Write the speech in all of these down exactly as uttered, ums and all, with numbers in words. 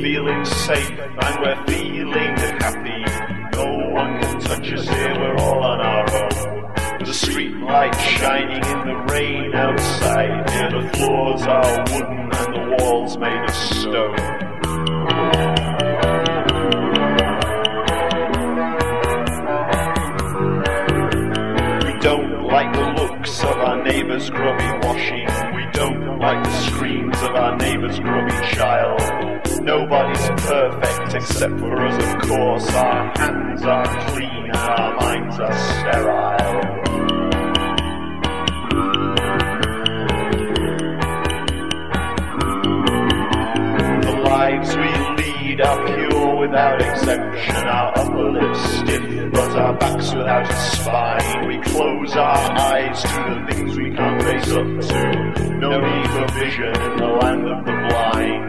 feeling safe and we're feeling happy. No one can touch us here, we're all on our own. The street light shining in the rain outside. Here the floors are wooden and the walls made of stone. We don't like the looks of our neighbour's grubby washing. We don't like the screams of our neighbour's grubby child. Nobody's perfect except for us, of course. Our hands are clean and our minds are sterile. The lives we lead are pure without exemption. Our upper lips stiff, but our backs without a spine. We close our eyes to the things we can't face up to. No need for vision in the land of the blind.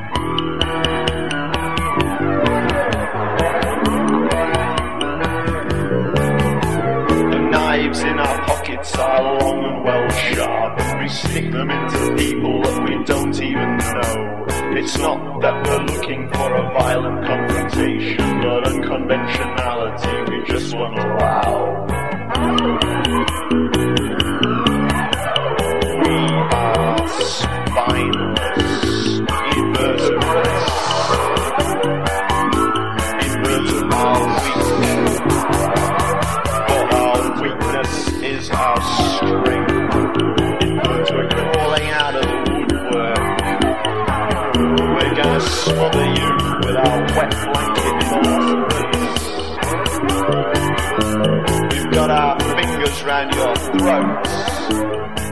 Knives in our pockets are long and well sharp, and we stick them into people that we don't even know. It's not that we're looking for a violent confrontation, but unconventionality we just won't allow. We are spineless, invertebrates, invertebrate weakness is our strength. We're crawling out of the woodwork. We're gonna smother you with our wet blanket philosophies. We've got our fingers round your throats.